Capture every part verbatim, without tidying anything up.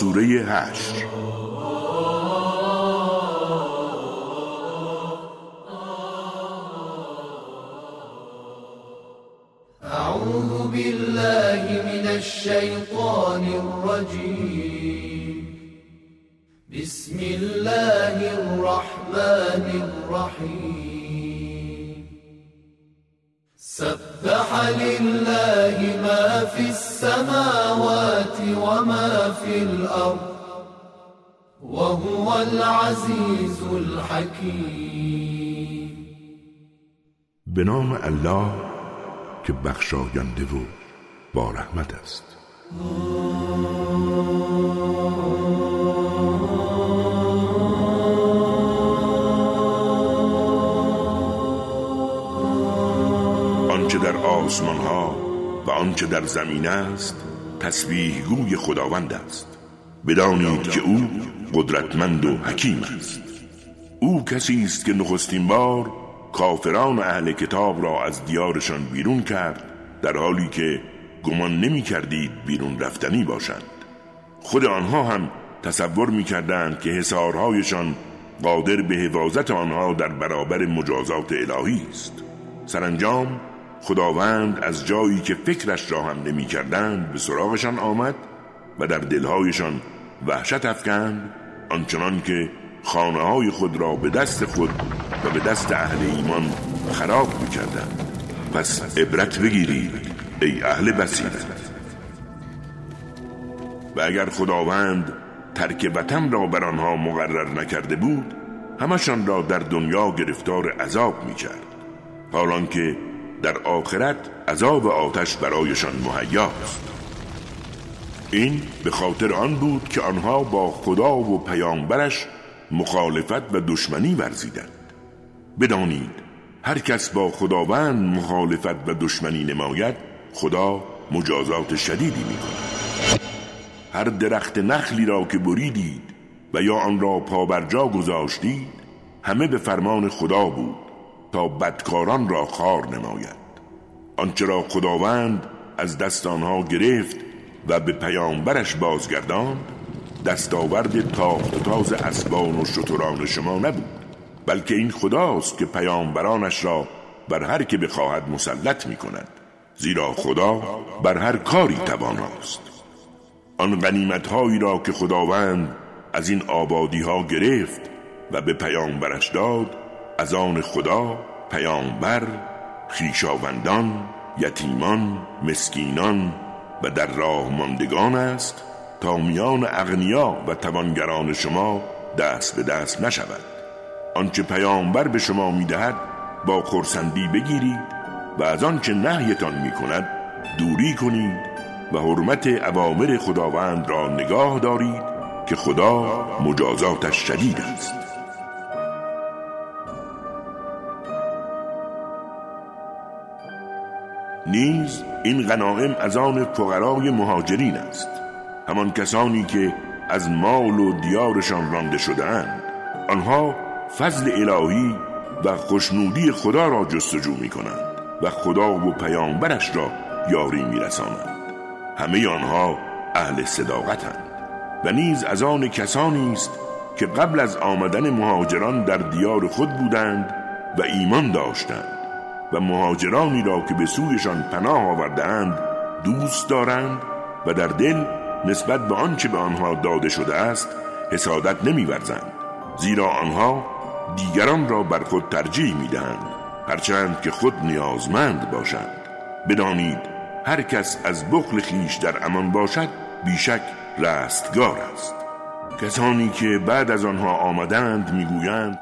سوره حشر. اعوذ بالله من الشیطان الرجیم. بسم الله الرحمن الرحیم. سبح لله ما في السماوات وما في الأرض وهو العزيز الحكيم. به نام الله که بخشاینده و با رحمت است. آنچه در آسمان ها و آنچه در زمین است تسبیح گوی خداوند است. بدانید که او قدرتمند و حکیم است. او کسی است که نخستین بار کافران اهل کتاب را از دیارشان بیرون کرد، در حالی که گمان نمی کردید بیرون رفتنی باشند. خود آنها هم تصور می کردند که حصارهایشان قادر به حفاظت آنها در برابر مجازات الهی است. سرانجام خداوند از جایی که فکرش را هم نمی کردند به سراغشان آمد و در دلهایشان وحشت افکند، آنچنان که خانه های خود را به دست خود و به دست اهل ایمان خراب می‌کردند. پس عبرت بگیرید ای اهل بصیرت. و اگر خداوند ترک وطن را بر آنها مقرر نکرده بود، همشان را در دنیا گرفتار عذاب می‌کرد، حالان که در آخرت عذاب آتش برایشان مهیاست. این به خاطر آن بود که آنها با خدا و پیامبرش مخالفت و دشمنی ورزیدند. بدانید هر کس با خداوند مخالفت و دشمنی نماید، خدا مجازات شدیدی می‌کند. هر درخت نخلی را که بریدید و یا آن را پابرجا گذاشتید، همه به فرمان خدا بود تا بدکاران را خار نماید. آنچه را خداوند از دست آنها گرفت و به پیامبرش بازگرداند، دستاورد تاخت و تاز اسبان و شتران شما نبود، بلکه این خداست که پیامبرانش را بر هر که بخواهد مسلط می کند، زیرا خدا بر هر کاری تواناست. آن غنیمت‌هایی را که خداوند از این آبادی‌ها گرفت و به پیامبرش داد، از آن خدا، پیامبر، خویشاوندان، یتیمان، مسکینان و در راه ماندگان است، تا میان اغنیا و توانگران شما دست به دست نشود. آنچه پیامبر به شما میدهد با خرسندی بگیرید و از آنچه نهیتان میکند دوری کنید و حرمت اوامر خداوند را نگاه دارید که خدا مجازاتش شدید است. نیز این غنایم از آن فقرای مهاجرین است، همان کسانی که از مال و دیارشان رانده شده اند. آنها فضل الهی و خوشنودی خدا را جستجو می کنند و خدا و پیامبرش را یاری می رسانند. همه آنها اهل صداقتند. و نیز از آن کسانی است که قبل از آمدن مهاجران در دیار خود بودند و ایمان داشتند و مهاجرانی را که به سویشان پناه آورده‌اند دوست دارند و در دل نسبت به آنچه به آنها داده شده است حسادت نمی‌ورزند، زیرا آنها دیگران را بر خود ترجیح می‌دهند، هرچند که خود نیازمند باشند. بدانید هر کس از بخل خویش در امان باشد بیشک رستگار است. کسانی که بعد از آنها آمدند میگویند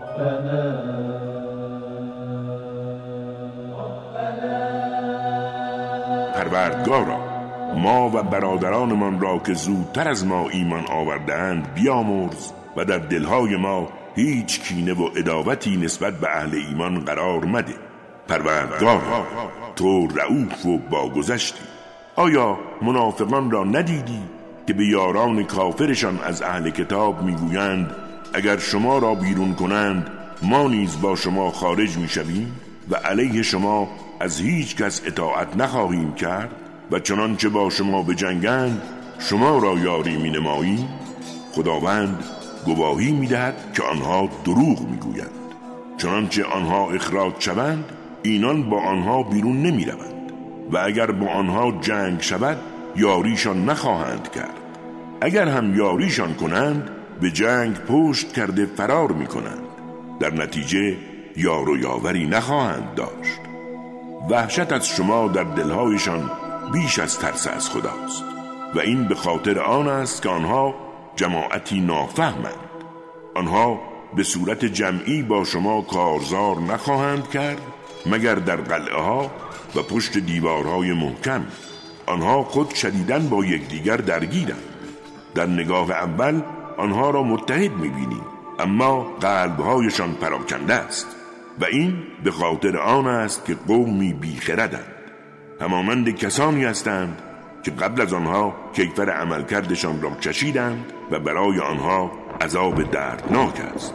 پروردگارا، ما و برادرانمان را که زودتر از ما ایمان آورده‌اند بیامرز و در دلهای ما هیچ کینه و عداوتی نسبت به اهل ایمان قرار مده. پروردگارا، تو رئوف و باگذشتی. آیا منافقان را ندیدی که به یاران کافرشان از اهل کتاب میگویند اگر شما را بیرون کنند ما نیز با شما خارج میشویم و علیه شما از هیچ کس اطاعت نخواهیم کرد و چنانچه با شما بجنگند شما را یاری می نماییم، خداوند گواهی می دهد که آنها دروغ می گویند. چنانچه آنها اخراج شوند اینان با آنها بیرون نمی روند و اگر با آنها جنگ شود یاریشان نخواهند کرد. اگر هم یاریشان کنند به جنگ پشت کرده فرار می کنند. در نتیجه یار و یاوری نخواهند داشت. وحشت از شما در دلهایشان بیش از ترس از خداست و این به خاطر آن است که آنها جماعتی نافهمند. آنها به صورت جمعی با شما کارزار نخواهند کرد مگر در قلعه ها و پشت دیوارهای محکم. آنها خود شدیداً با یکدیگر درگیرند. در نگاه اول آنها را متحد می‌بینی، اما قلب‌هایشان پراکنده است و این به خاطر آن است که قومی بیخردند. همانند کسانی هستند که قبل از آنها کیفر عملکردشان را چشیدند و برای آنها عذاب دردناک است.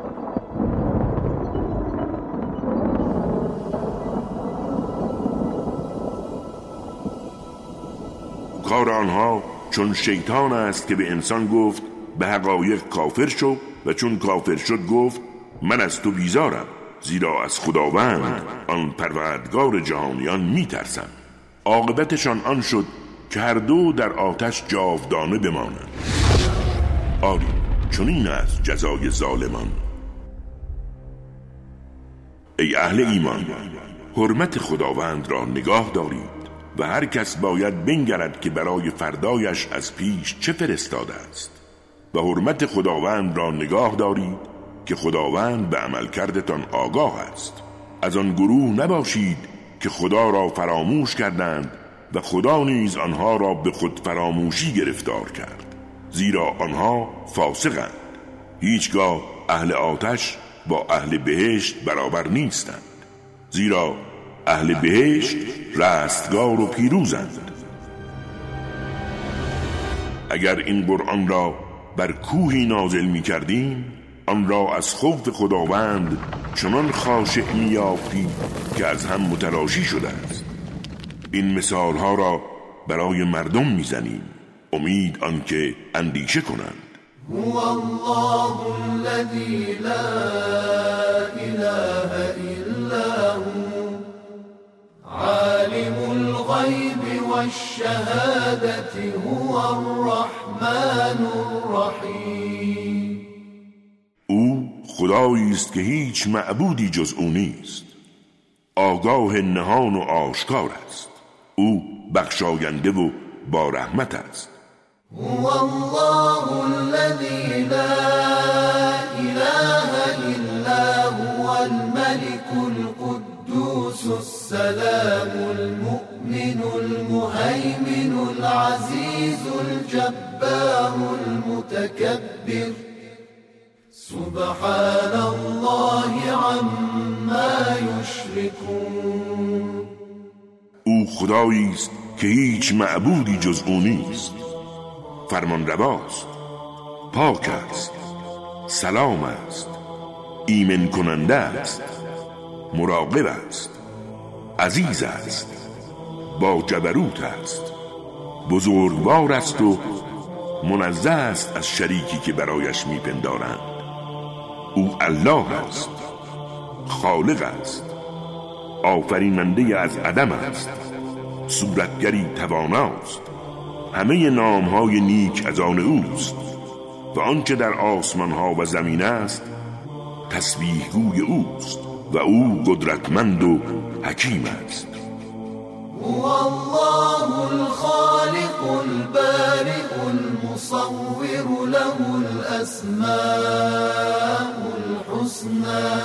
کار آنها چون شیطان است که به انسان گفت به حقایق کافر شو و چون کافر شد گفت من از تو بیزارم، زیرا از خداوند آن پروردگار جهانیان میترسم. عاقبتشان آن شد که هر دو در آتش جاودانه بمانند. آری چنین است جزای ظالمان. ای اهل ایمان، حرمت خداوند را نگاه دارید و هر کس باید بنگرد که برای فردایش از پیش چه فرستاده است و حرمت خداوند را نگاه دارید که خداوند به عمل کردتان آگاه است. از آن گروه نباشید که خدا را فراموش کردند و خدا نیز آنها را به خود فراموشی گرفتار کرد، زیرا آنها فاسقند. هیچگاه اهل آتش با اهل بهشت برابر نیستند، زیرا اهل بهشت رستگار و پیروزند. اگر این قرآن را بر کوهی نازل می کردیم آن را از خوف خداوند چنان خاشع می یافتی که از هم متلاشی شده است. این مثال ها را برای مردم می زنیم، امید آنکه اندیشه کنند. هو الله الذی لا اله الا هو عالم الغیب والشهادة هو الرحمن الرحیم. او خدایی است که هیچ معبودی جز او نیست، آگاه نهان و آشکار است. او بخشاینده و با رحمت است. هو الله الذی لا اله الا هو الملك القدوس السلام المؤمن المهيمن العزيز الجبار المتكبر سبحان الله عما یشرکون. او خدایی است که هیچ معبودی جز او نیست، فرمان رواست، پاک است، سلام است، ایمن کننده است، مراقب است، عزیز است، با جبروت است، بزرگوار است و منزه است از شریکی که برایش میپندارند. او الله است، خالق است، آفریننده از عدم است، صورتگری تواناست. همه نامهای نیک از آن اوست و آنچه در آسمان ها و زمین است تسبیح گوی اوست و او قدرتمند و حکیم است. هو الله الخالق البارئ المصور له الاسماء الحسنى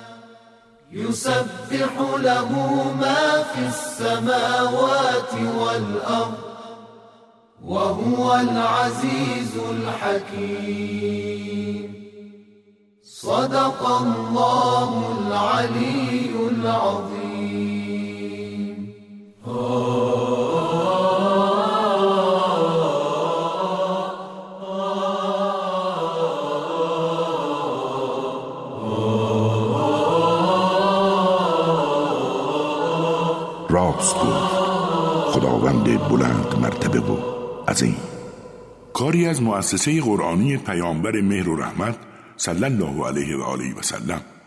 يسبح له ما في السماوات والأرض وهو العزيز الحكيم. صدق الله العلي العظيم. راست گفت خداوند بلند مرتبه و عظیم. کاری از مؤسسه قرآنی پیامبر مهر و رحمت صلی الله علیه و آله و سلم.